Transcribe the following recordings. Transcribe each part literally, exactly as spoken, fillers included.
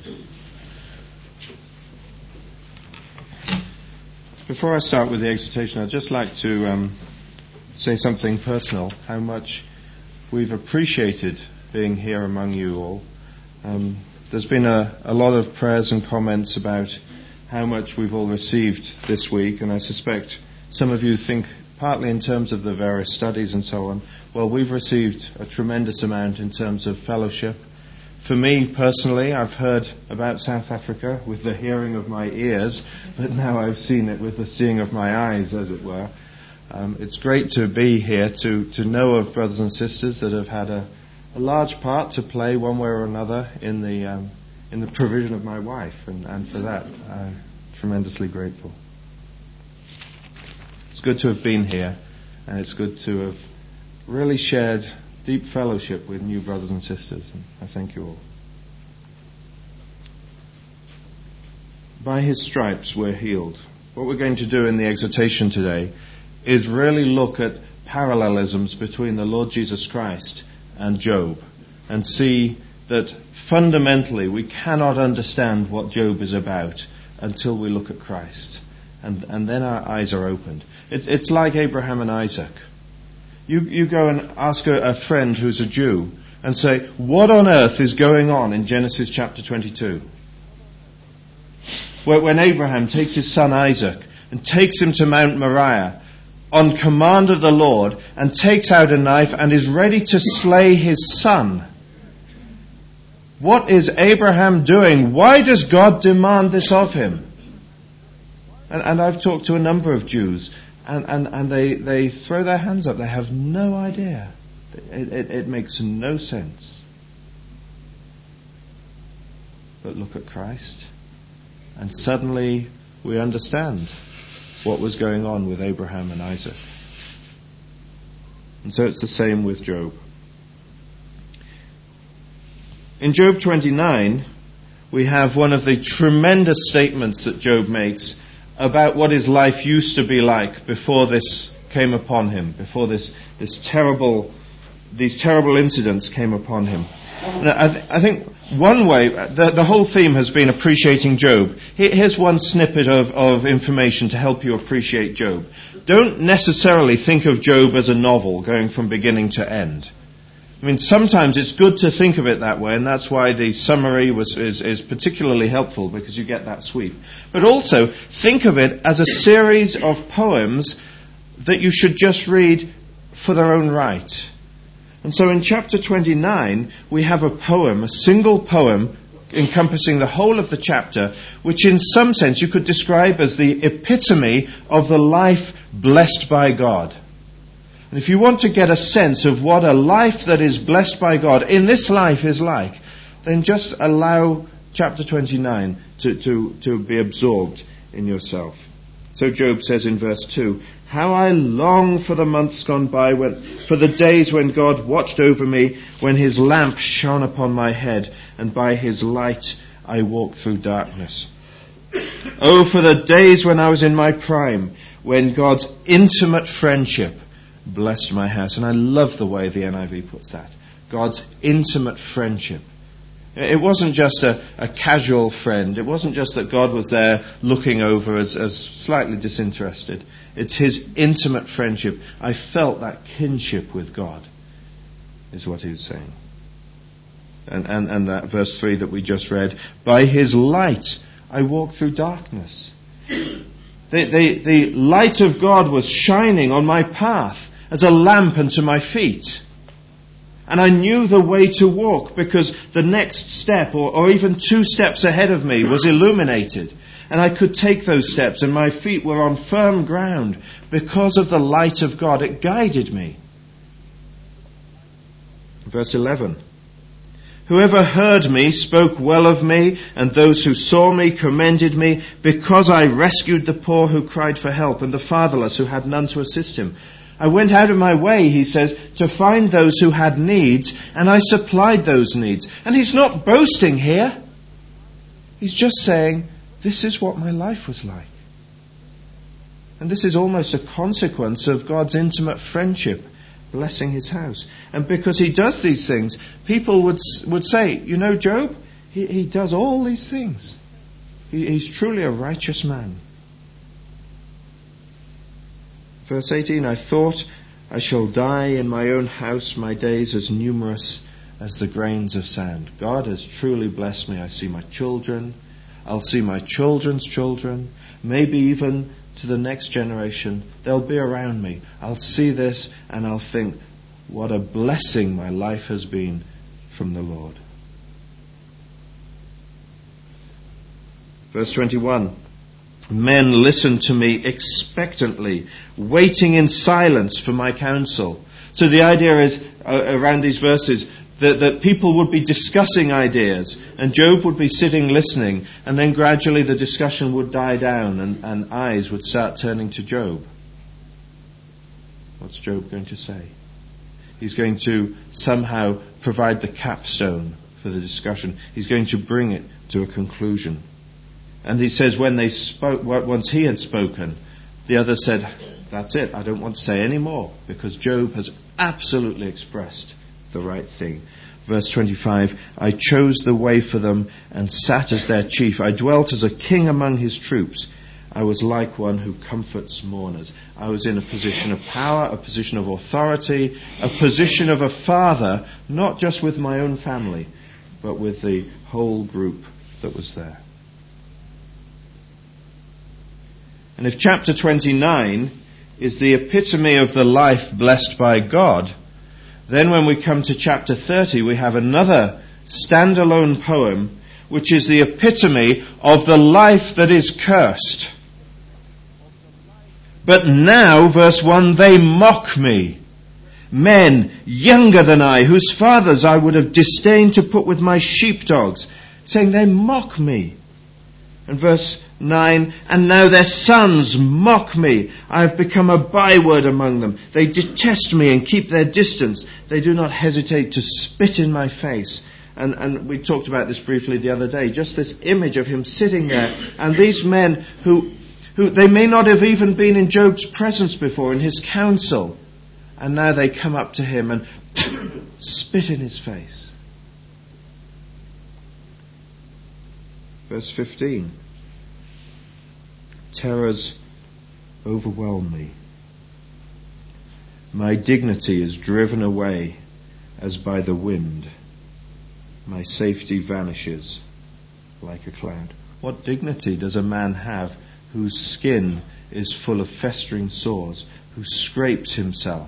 Before I start with the exhortation, I'd just like to um, say something personal, how much we've appreciated being here among you all. Um, there's been a, a lot of prayers and comments about how much we've all received this week, and I suspect some of you think, partly in terms of the various studies and so on, well, we've received a tremendous amount in terms of fellowship. For me personally, I've heard about South Africa with the hearing of my ears, but now I've seen it with the seeing of my eyes, as it were. Um, it's great to be here, to, to know of brothers and sisters that have had a, a large part to play one way or another in the um, in the provision of my wife, and, and for that I'm tremendously grateful. It's good to have been here, and it's good to have really shared deep fellowship with new brothers and sisters, and I thank you all. By his stripes we're healed. What we're going to do in the exhortation today is really look at parallelisms between the Lord Jesus Christ and Job, and see that fundamentally we cannot understand what Job is about until we look at Christ, and, and then our eyes are opened. It, it's like Abraham and Isaac. You, you go and ask a, a friend who's a Jew and say, what on earth is going on in Genesis chapter twenty-two? Where, when Abraham takes his son Isaac and takes him to Mount Moriah on command of the Lord and takes out a knife and is ready to slay his son. What is Abraham doing? Why does God demand this of him? And, and I've talked to a number of Jews, And, and, and they, they throw their hands up. They have no idea. It, it, it makes no sense. But look at Christ, and suddenly we understand what was going on with Abraham and Isaac. And so it's the same with Job. In Job twenty-nine, we have one of the tremendous statements that Job makes about what his life used to be like before this came upon him, before this, this terrible, these terrible incidents came upon him. And I, th- I think one way, the, the whole theme has been appreciating Job. Here's one snippet of, of information to help you appreciate Job. Don't necessarily think of Job as a novel going from beginning to end. I mean, sometimes it's good to think of it that way, and that's why the summary was, is, is particularly helpful, because you get that sweep. But also, think of it as a series of poems that you should just read for their own right. And so in chapter twenty-nine, we have a poem, a single poem, encompassing the whole of the chapter, which in some sense you could describe as the epitome of the life blessed by God. And if you want to get a sense of what a life that is blessed by God in this life is like, then just allow chapter twenty-nine to, to, to be absorbed in yourself. So Job says in verse two, "How I long for the months gone by, when, for the days when God watched over me, when his lamp shone upon my head, and by his light I walked through darkness. Oh, for the days when I was in my prime, when God's intimate friendship blessed my house." And I love the way the N I V puts that. God's intimate friendship. It wasn't just a, a casual friend. It wasn't just that God was there looking over as, as slightly disinterested. It's his intimate friendship. I felt that kinship with God, is what he was saying. And, and, and that verse three that we just read, "By his light I walked through darkness." The, the, the light of God was shining on my path as a lamp unto my feet. And I knew the way to walk, because the next step, or, or even two steps ahead of me, was illuminated. And I could take those steps, and my feet were on firm ground because of the light of God. It guided me. Verse eleven. "Whoever heard me spoke well of me, and those who saw me commended me, because I rescued the poor who cried for help, and the fatherless who had none to assist him. I went out of my way," he says, "to find those who had needs, and I supplied those needs." And he's not boasting here. He's just saying, this is what my life was like. And this is almost a consequence of God's intimate friendship blessing his house. And because he does these things, people would would say, you know, Job, he, he does all these things. He, he's truly a righteous man. Verse eighteen, I thought, I shall die in my own house, my days as numerous as the grains of sand. God has truly blessed me. I see my children. I'll see my children's children. Maybe even to the next generation. They'll be around me. I'll see this and I'll think, what a blessing my life has been from the Lord. Verse twenty-one. Men listen to me expectantly, waiting in silence for my counsel. So the idea is, uh, around these verses, that, that people would be discussing ideas, and Job would be sitting listening, and then gradually the discussion would die down, and, and eyes would start turning to Job. What's Job going to say? He's going to somehow provide the capstone for the discussion. He's going to bring it to a conclusion. And he says when they spoke, once he had spoken, the other said, that's it, I don't want to say any more, because Job has absolutely expressed the right thing. Verse twenty-five, I chose the way for them and sat as their chief. I dwelt as a king among his troops. I was like one who comforts mourners. I was in a position of power, a position of authority, a position of a father, not just with my own family, but with the whole group that was there. And if chapter twenty-nine is the epitome of the life blessed by God, then when we come to chapter thirty, we have another standalone poem, which is the epitome of the life that is cursed. But now, verse one, they mock me. Men younger than I, whose fathers I would have disdained to put with my sheepdogs, saying they mock me. And verse nine, and now their sons mock me. I have become a byword among them. They detest me and keep their distance. They do not hesitate to spit in my face. And, and we talked about this briefly the other day. Just this image of him sitting there. And these men who, who they may not have even been in Job's presence before, in his counsel. And now they come up to him and spit in his face. Verse fifteen. Terrors overwhelm me. My dignity is driven away as by the wind. My safety vanishes like a cloud. What dignity does a man have whose skin is full of festering sores, who scrapes himself,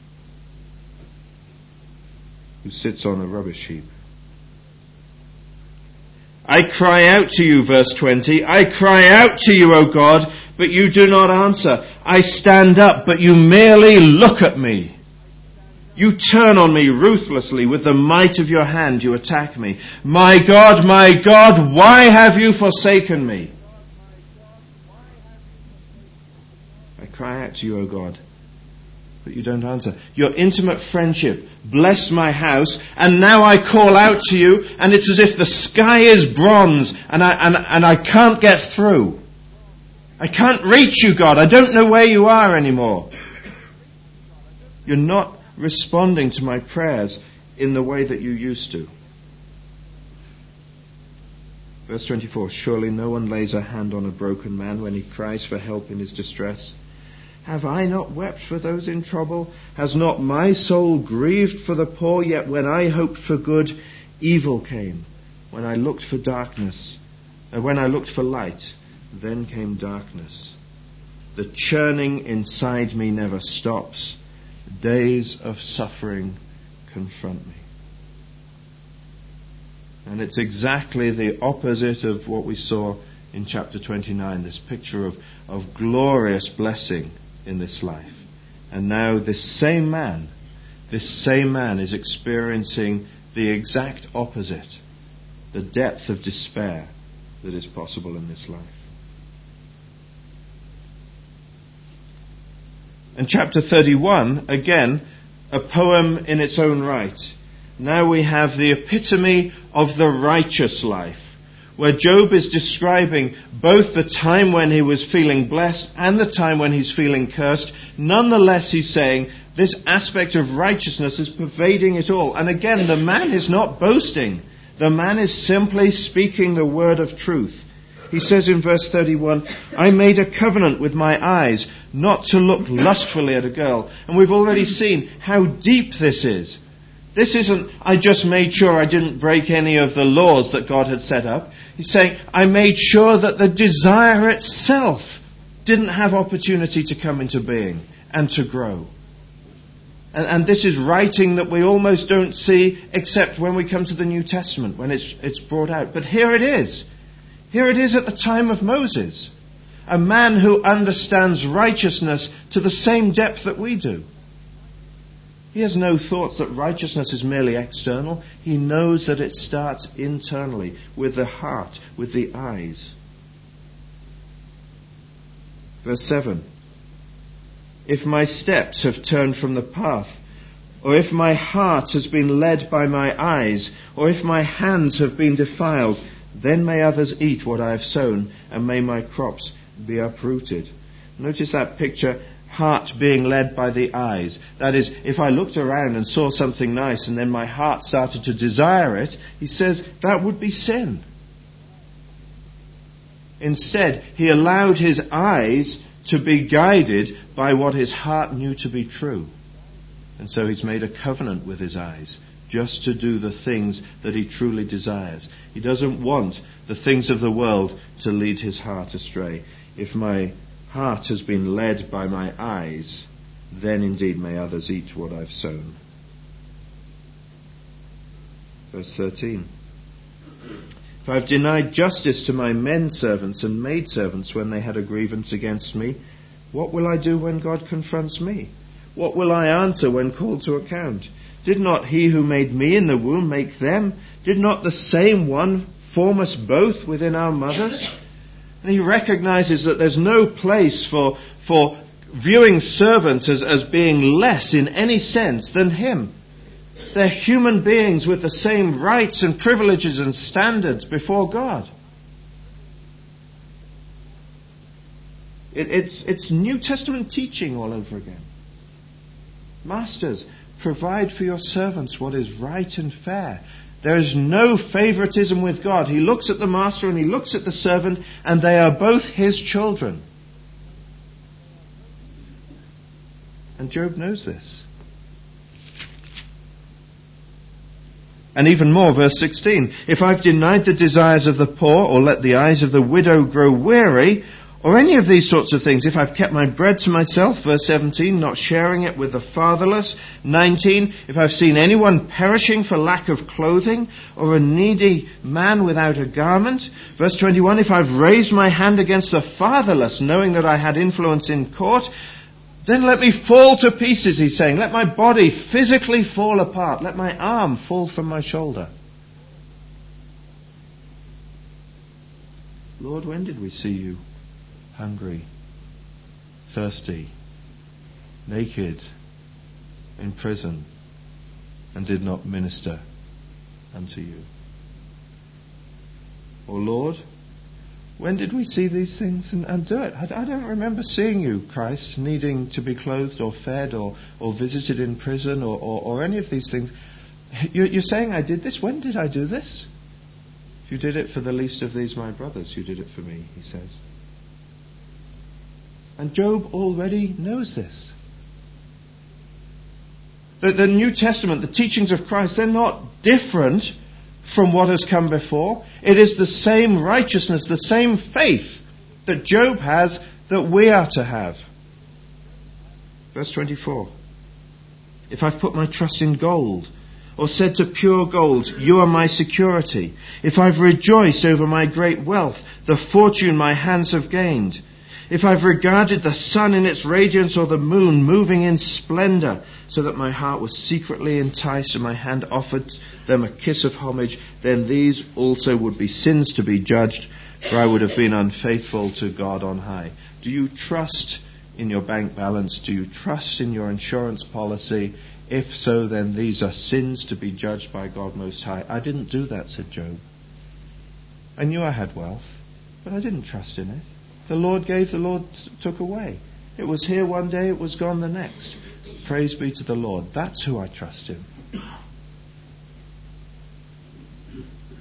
who sits on a rubbish heap? I cry out to you, verse twenty. I cry out to you, O God, but you do not answer. I stand up, but you merely look at me. You turn on me ruthlessly. With the might of your hand you attack me. My God, my God, why have you forsaken me? I cry out to you, O God, but you don't answer. Your intimate friendship blessed my house, and now I call out to you, and it's as if the sky is bronze, and I, and, and I can't get through. I can't reach you, God. I don't know where you are anymore. You're not responding to my prayers in the way that you used to. Verse twenty-four, surely no one lays a hand on a broken man when he cries for help in his distress. Have I not wept for those in trouble? Has not my soul grieved for the poor? Yet when I hoped for good, evil came. When I looked for darkness, uh, when I looked for light, then came darkness. The churning inside me never stops. Days of suffering confront me. And it's exactly the opposite of what we saw in chapter twenty-nine, this picture of, of glorious blessing in this life. And now this same man, this same man is experiencing the exact opposite, the depth of despair that is possible in this life. And chapter thirty-one, again, a poem in its own right. Now we have the epitome of the righteous life, where Job is describing both the time when he was feeling blessed and the time when he's feeling cursed. Nonetheless, he's saying this aspect of righteousness is pervading it all. And again, the man is not boasting. The man is simply speaking the word of truth. He says in verse thirty-one, I made a covenant with my eyes not to look lustfully at a girl. And we've already seen how deep this is. This isn't, I just made sure I didn't break any of the laws that God had set up. He's saying, I made sure that the desire itself didn't have opportunity to come into being and to grow. And, and this is writing that we almost don't see except when we come to the New Testament, when it's, it's brought out. But here it is. Here it is at the time of Moses. A man who understands righteousness to the same depth that we do. He has no thoughts that righteousness is merely external. He knows that it starts internally, with the heart, with the eyes. Verse seven. If my steps have turned from the path, or if my heart has been led by my eyes, or if my hands have been defiled, then may others eat what I have sown, and may my crops be uprooted. Notice that picture, heart being led by the eyes. That is, if I looked around and saw something nice and then my heart started to desire it, he says that would be sin. Instead, he allowed his eyes to be guided by what his heart knew to be true. And so he's made a covenant with his eyes, just to do the things that he truly desires. He doesn't want the things of the world to lead his heart astray. If my heart has been led by my eyes, then indeed may others eat what I've sown. Verse thirteen. If I've denied justice to my men servants and maid servants when they had a grievance against me, what will I do when God confronts me? What will I answer when called to account? Did not he who made me in the womb make them? Did not the same one form us both within our mothers? And he recognizes that there's no place for, for viewing servants as, as being less in any sense than him. They're human beings with the same rights and privileges and standards before God. It, it's, it's New Testament teaching all over again. Masters, provide for your servants what is right and fair. There is no favoritism with God. He looks at the master and he looks at the servant, and they are both his children. And Job knows this. And even more, verse sixteen. If I've denied the desires of the poor, or let the eyes of the widow grow weary, or any of these sorts of things, if I've kept my bread to myself, verse seventeen, not sharing it with the fatherless, nineteen, if I've seen anyone perishing for lack of clothing, or a needy man without a garment, verse twenty-one, if I've raised my hand against the fatherless, knowing that I had influence in court, then let me fall to pieces, he's saying. Let my body physically fall apart. Let my arm fall from my shoulder. Lord, when did we see you hungry, thirsty, naked, in prison, and did not minister unto you? Or Lord, when did we see these things and, and do it? I, I don't remember seeing you, Christ, needing to be clothed or fed or, or visited in prison or, or, or any of these things. You're, you're saying I did this? When did I do this? If you did it for the least of these my brothers, you did it for me, he says. And Job already knows this. The, the New Testament, the teachings of Christ, they're not different from what has come before. It is the same righteousness, the same faith that Job has that we are to have. Verse twenty-four. If I've put my trust in gold, or said to pure gold, you are my security. If I've rejoiced over my great wealth, the fortune my hands have gained. If I've regarded the sun in its radiance, or the moon moving in splendor, so that my heart was secretly enticed and my hand offered them a kiss of homage, then these also would be sins to be judged, for I would have been unfaithful to God on high. Do you trust in your bank balance? Do you trust in your insurance policy? If so, then these are sins to be judged by God Most High. I didn't do that, said Job. I knew I had wealth, but I didn't trust in it. The Lord gave, the Lord took away. It was here one day, it was gone the next. Praise be to the Lord. That's who I trust in.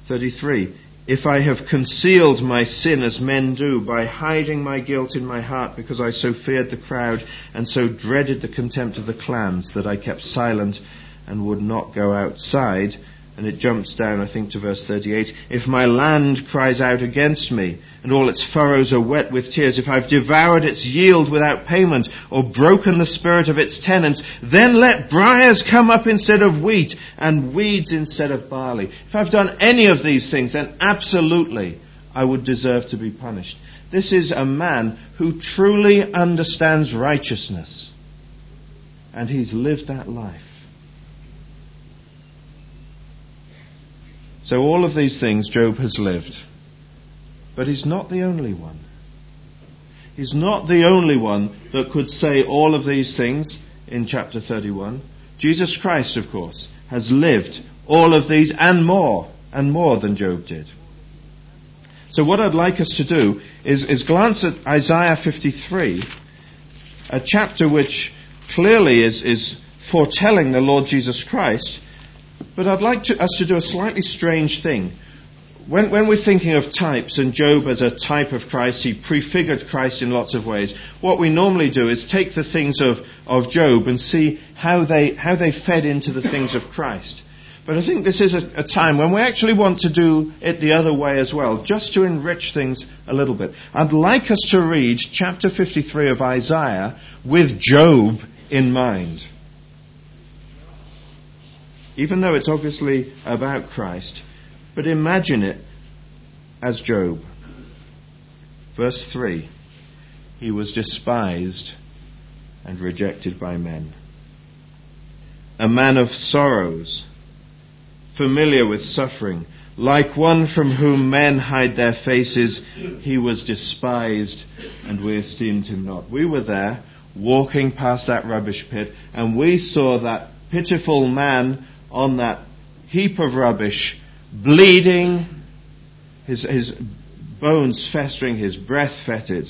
thirty-three. If I have concealed my sin as men do by hiding my guilt in my heart because I so feared the crowd and so dreaded the contempt of the clans that I kept silent and would not go outside. And it jumps down, I think, to verse thirty-eight. If my land cries out against me, and all its furrows are wet with tears, if I've devoured its yield without payment, or broken the spirit of its tenants, then let briars come up instead of wheat, and weeds instead of barley. If I've done any of these things, then absolutely I would deserve to be punished. This is a man who truly understands righteousness, and he's lived that life. So all of these things Job has lived. But he's not the only one. He's not the only one that could say all of these things in chapter thirty-one. Jesus Christ, of course, has lived all of these and more, and more than Job did. So what I'd like us to do is, is glance at Isaiah fifty-three, a chapter which clearly is, is foretelling the Lord Jesus Christ. But I'd like to, us to do a slightly strange thing. When, when we're thinking of types, and Job as a type of Christ, he prefigured Christ in lots of ways, what we normally do is take the things of, of Job and see how they, how they fed into the things of Christ. But I think this is a, a time when we actually want to do it the other way as well, just to enrich things a little bit. I'd like us to read chapter fifty-three of Isaiah with Job in mind. Even though it's obviously about Christ, but imagine it as Job. Verse three. He was despised and rejected by men. A man of sorrows, familiar with suffering, like one from whom men hide their faces, he was despised and we esteemed him not. We were there, walking past that rubbish pit, and we saw that pitiful man on that heap of rubbish, bleeding, his, his bones festering, his breath fetid.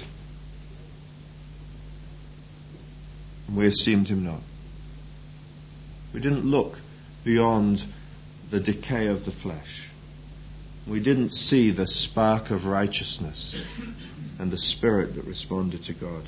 And we esteemed him not. We didn't look beyond the decay of the flesh. We didn't see the spark of righteousness and the spirit that responded to God.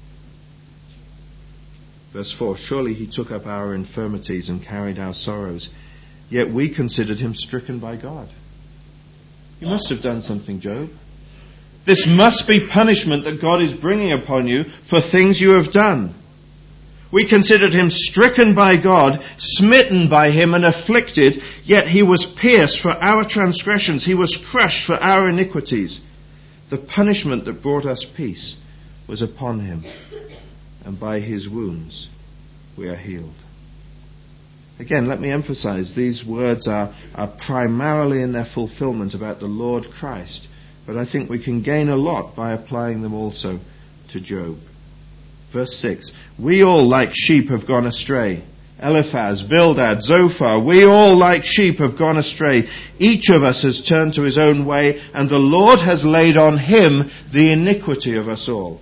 Verse four, surely he took up our infirmities and carried our sorrows, yet we considered him stricken by God. You must have done something, Job. This must be punishment that God is bringing upon you for things you have done. We considered him stricken by God, smitten by him and afflicted, yet he was pierced for our transgressions, he was crushed for our iniquities. The punishment that brought us peace was upon him, and by his wounds we are healed. Again, let me emphasize, these words are, are primarily in their fulfillment about the Lord Christ, but I think we can gain a lot by applying them also to Job. Verse six, we all like sheep have gone astray. Eliphaz, Bildad, Zophar, we all like sheep have gone astray. Each of us has turned to his own way, and the Lord has laid on him the iniquity of us all.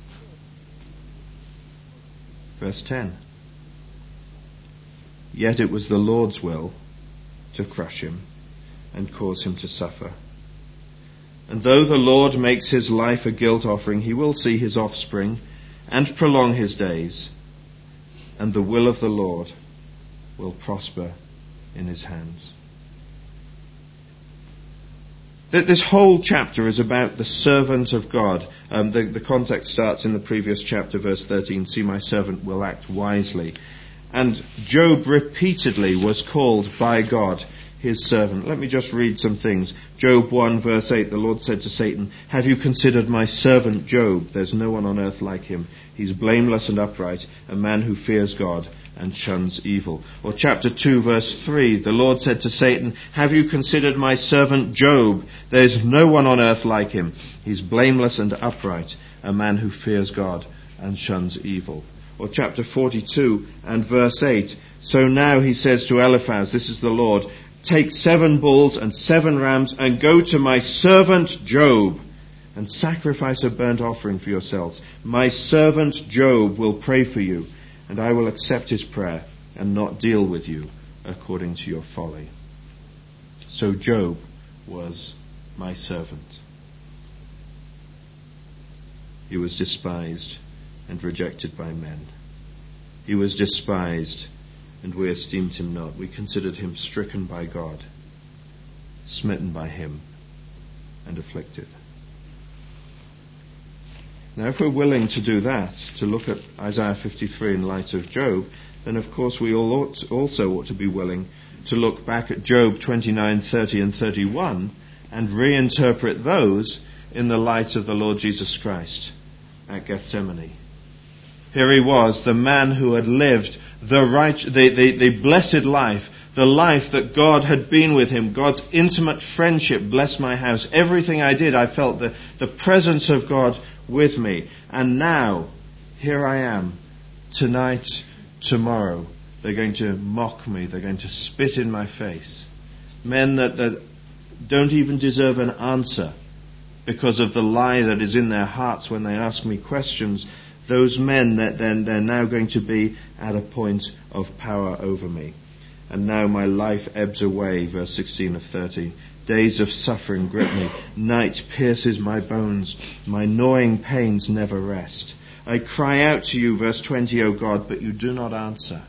Verse ten. Yet it was the Lord's will to crush him and cause him to suffer. And though the Lord makes his life a guilt offering, he will see his offspring and prolong his days, and the will of the Lord will prosper in his hands. This whole chapter is about the servant of God. Um, the, the context starts in the previous chapter, verse thirteen, see my servant will act wisely. And Job repeatedly was called by God his servant. Let me just read some things. Job one verse eight, the Lord said to Satan, have you considered my servant Job? There's no one on earth like him. He's blameless and upright, a man who fears God and shuns evil. Or chapter two verse three, the Lord said to Satan, have you considered my servant Job? There's no one on earth like him. He's blameless and upright, a man who fears God and shuns evil. Or chapter forty-two and verse eight, so now he says to Eliphaz, this is the Lord, take seven bulls and seven rams and go to my servant Job and sacrifice a burnt offering for yourselves. My servant Job will pray for you, and I will accept his prayer and not deal with you according to your folly. So Job was my servant. He was despised and rejected by men. He was despised, and we esteemed him not. We considered him stricken by God, smitten by him, and afflicted. Now, if we're willing to do that, to look at Isaiah fifty-three in light of Job, then of course we all ought to, also ought to be willing to look back at Job twenty-nine, thirty and thirty-one and reinterpret those in the light of the Lord Jesus Christ at Gethsemane. Here he was, the man who had lived the, right, the, the, the blessed life, the life that God had been with him, God's intimate friendship blessed my house. Everything I did, I felt the, the presence of God with me. And now, here I am, tonight, tomorrow. They're going to mock me. They're going to spit in my face. Men that, that don't even deserve an answer because of the lie that is in their hearts when they ask me questions. Those men, that then they're now going to be at a point of power over me. And now my life ebbs away, verse sixteen of thirty. Days of suffering grip me. Night pierces my bones. My gnawing pains never rest. I cry out to you, verse twenty, O God, but you do not answer.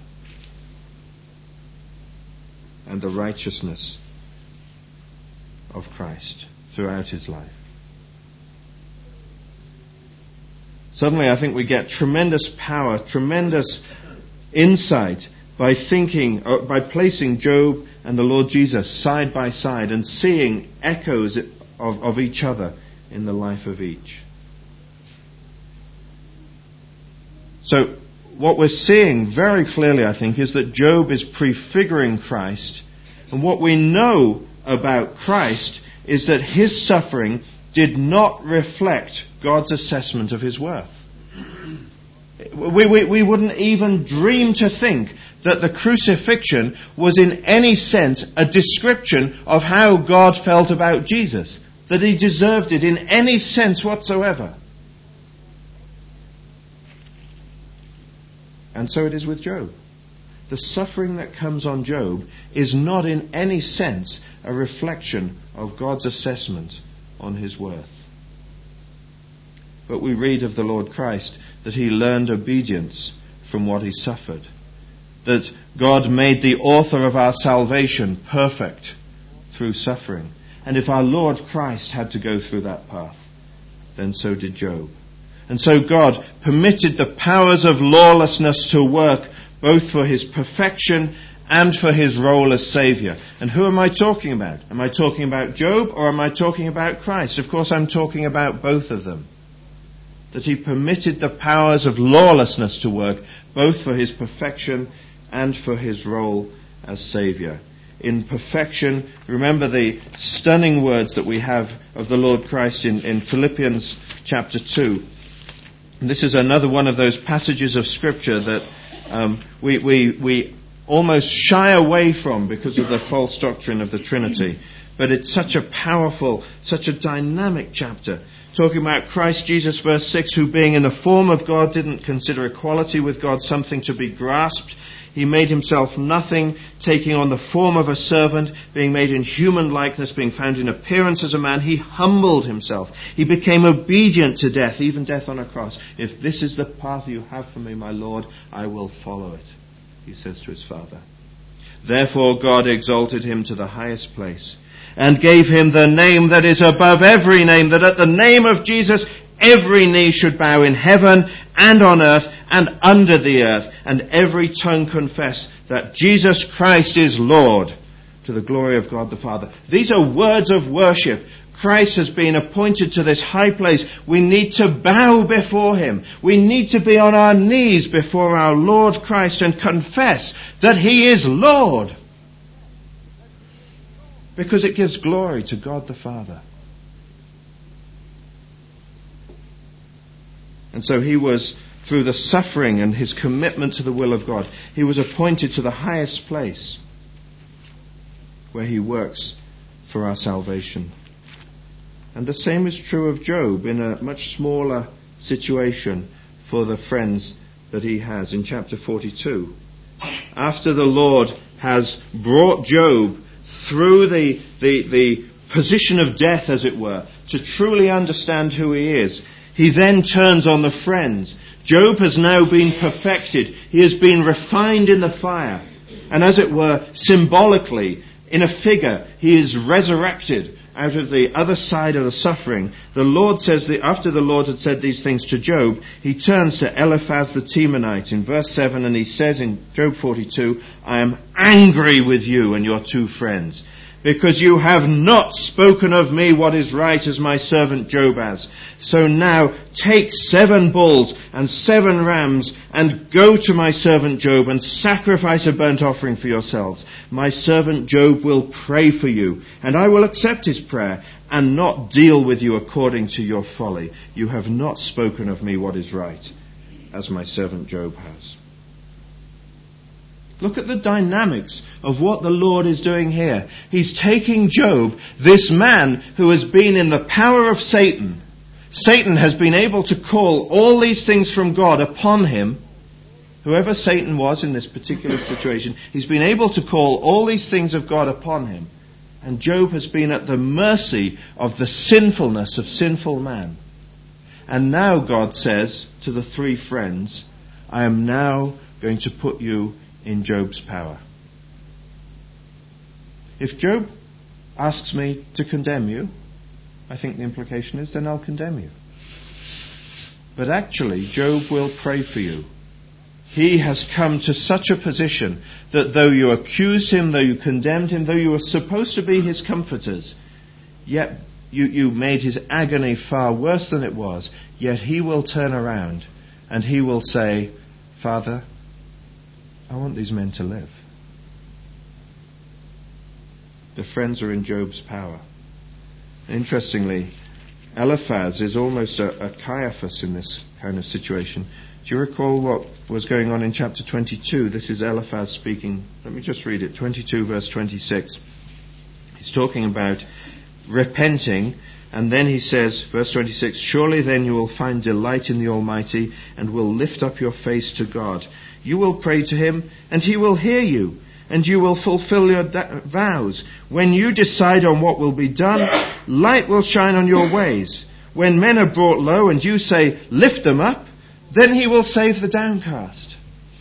And the righteousness of Christ throughout his life. Suddenly I think we get tremendous power, tremendous insight by thinking, uh, by placing Job and the Lord Jesus side by side and seeing echoes of, of each other in the life of each. So what we're seeing very clearly, I think, is that Job is prefiguring Christ, and what we know about Christ is that his suffering did not reflect God's assessment of his worth. We, we, we wouldn't even dream to think that the crucifixion was in any sense a description of how God felt about Jesus, that he deserved it in any sense whatsoever. And so it is with Job. The suffering that comes on Job is not in any sense a reflection of God's assessment on his worth. But we read of the Lord Christ that he learned obedience from what he suffered. That God made the author of our salvation perfect through suffering. And if our Lord Christ had to go through that path, then so did Job. And so God permitted the powers of lawlessness to work both for his perfection and for his role as Saviour. And who am I talking about? Am I talking about Job or am I talking about Christ? Of course I'm talking about both of them. That he permitted the powers of lawlessness to work both for his perfection and for his role as Saviour. In perfection, remember the stunning words that we have of the Lord Christ in, in Philippians chapter two. And this is another one of those passages of Scripture that um, we, we, we almost shy away from because of the false doctrine of the Trinity. But it's such a powerful, such a dynamic chapter. Talking about Christ Jesus, verse six, who being in the form of God didn't consider equality with God something to be grasped. He made himself nothing, taking on the form of a servant, being made in human likeness, being found in appearance as a man. He humbled himself. He became obedient to death, even death on a cross. If this is the path you have for me, my Lord, I will follow it, he says to his Father. Therefore God exalted him to the highest place and gave him the name that is above every name, that at the name of Jesus every knee should bow in heaven and on earth and under the earth, and every tongue confess that Jesus Christ is Lord, to the glory of God the Father. These are words of worship. Christ has been appointed to this high place. We need to bow before him. We need to be on our knees before our Lord Christ and confess that he is Lord. Because it gives glory to God the Father. And so he was, through the suffering and his commitment to the will of God, he was appointed to the highest place where he works for our salvation. And the same is true of Job in a much smaller situation for the friends that he has in chapter forty-two. After the Lord has brought Job through the, the, the position of death, as it were, to truly understand who he is, he then turns on the friends. Job has now been perfected. He has been refined in the fire. And as it were, symbolically, in a figure, he is resurrected out of the other side of the suffering. The Lord says that after the Lord had said these things to Job, he turns to Eliphaz the Temanite in verse seven, and he says in Job forty-two, I am angry with you and your two friends, because you have not spoken of me what is right, as my servant Job has. So now take seven bulls and seven rams and go to my servant Job and sacrifice a burnt offering for yourselves. My servant Job will pray for you, and I will accept his prayer and not deal with you according to your folly. You have not spoken of me what is right, as my servant Job has. Look at the dynamics of what the Lord is doing here. He's taking Job, this man who has been in the power of Satan. Satan has been able to call all these things from God upon him. Whoever Satan was in this particular situation, he's been able to call all these things of God upon him. And Job has been at the mercy of the sinfulness of sinful man. And now God says to the three friends, I am now going to put you in Job's power. If Job asks me to condemn you, I think the implication is then I'll condemn you. But actually, Job will pray for you. He has come to such a position that though you accused him, though you condemned him, though you were supposed to be his comforters, yet you, you made his agony far worse than it was, yet he will turn around and he will say, Father, I want these men to live. The friends are in Job's power. Interestingly, Eliphaz is almost a, a Caiaphas in this kind of situation. Do you recall what was going on in chapter twenty-two? This is Eliphaz speaking. Let me just read it. twenty-two verse twenty-six. He's talking about repenting, and then he says, verse twenty-six, surely then you will find delight in the Almighty and will lift up your face to God. You will pray to him, and he will hear you, and you will fulfill your da- vows. When you decide on what will be done, light will shine on your ways. When men are brought low, and you say, lift them up, then he will save the downcast.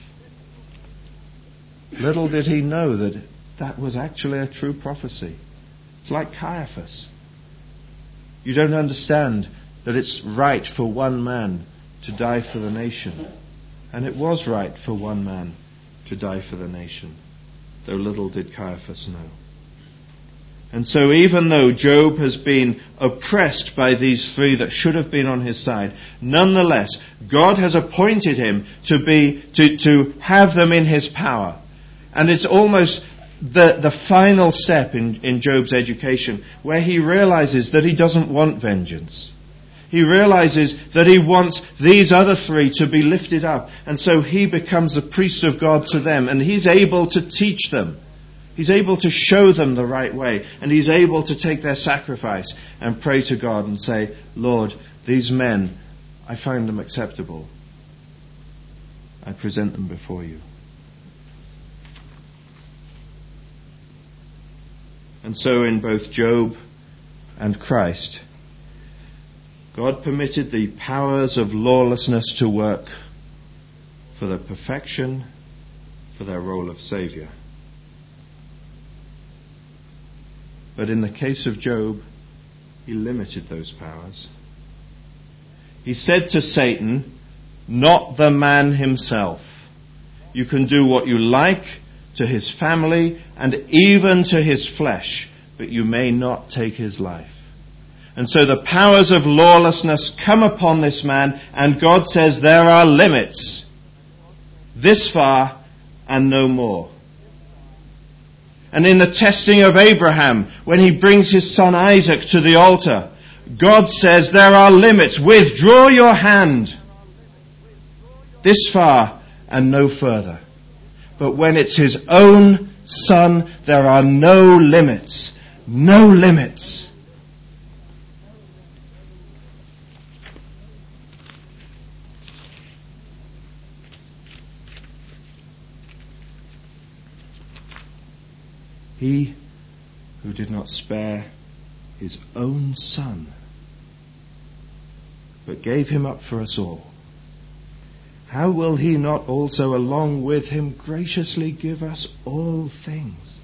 Little did he know that that was actually a true prophecy. It's like Caiaphas. You don't understand that it's right for one man to die for the nation. And it was right for one man to die for the nation, though little did Caiaphas know. And so even though Job has been oppressed by these three that should have been on his side, nonetheless, God has appointed him to be, to, to have them in his power. And it's almost the, the final step in, in Job's education, where he realizes that he doesn't want vengeance. He realizes that he wants these other three to be lifted up. And so he becomes a priest of God to them. And he's able to teach them. He's able to show them the right way. And he's able to take their sacrifice and pray to God and say, Lord, these men, I find them acceptable. I present them before you. And so in both Job and Christ, God permitted the powers of lawlessness to work for their perfection, for their role of Saviour. But in the case of Job, he limited those powers. He said to Satan, not the man himself. You can do what you like to his family and even to his flesh, but you may not take his life. And so the powers of lawlessness come upon this man, and God says there are limits. This far and no more. And in the testing of Abraham, when he brings his son Isaac to the altar, God says there are limits. Withdraw your hand. This far and no further. But when it's his own son, there are no limits. No limits. He who did not spare his own Son, but gave him up for us all, how will he not also along with him graciously give us all things?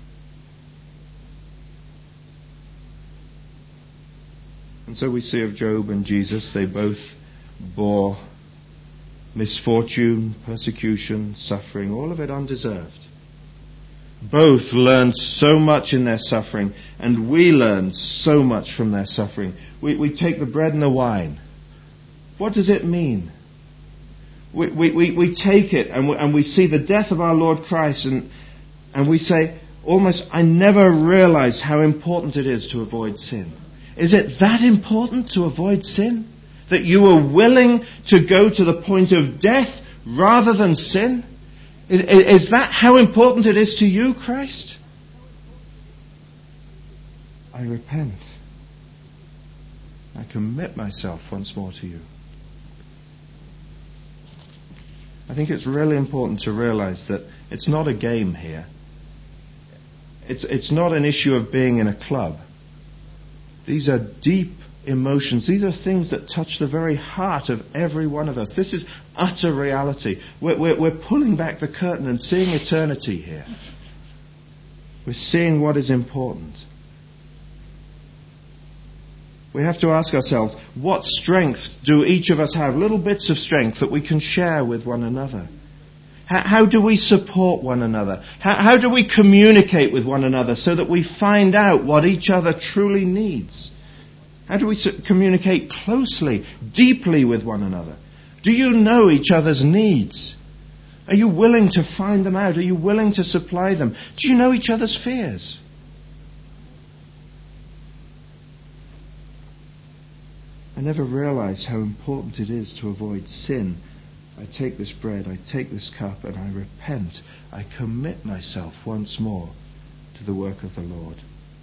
And so we see of Job and Jesus, they both bore misfortune, persecution, suffering, all of it undeserved. Both learned so much in their suffering, and we learn so much from their suffering. We, we take the bread and the wine. What does it mean? We, we, we, we take it and we, and we see the death of our Lord Christ, and, and we say, almost, I never realized how important it is to avoid sin. Is it that important to avoid sin? That you were willing to go to the point of death rather than sin? Is, is that how important it is to you, Christ? I repent. I commit myself once more to you. I think it's really important to realize that it's not a game here. It's, it's not an issue of being in a club. These are deep emotions. These are things that touch the very heart of every one of us. This is utter reality. We're, we're, we're pulling back the curtain and seeing eternity here. We're seeing what is important. We have to ask ourselves, what strength do each of us have? Little bits of strength that we can share with one another. How, how do we support one another? How, how do we communicate with one another so that we find out what each other truly needs? How do we communicate closely, deeply with one another? Do you know each other's needs? Are you willing to find them out? Are you willing to supply them? Do you know each other's fears? I never realized how important it is to avoid sin. I take this bread, I take this cup, and I repent. I commit myself once more to the work of the Lord.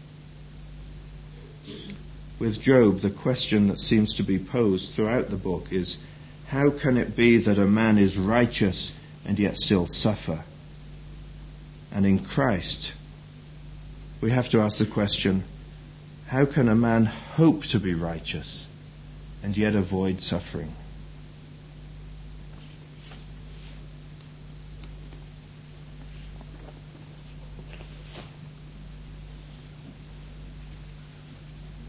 With Job, the question that seems to be posed throughout the book is, how can it be that a man is righteous and yet still suffer? And in Christ, we have to ask the question, how can a man hope to be righteous and yet avoid suffering?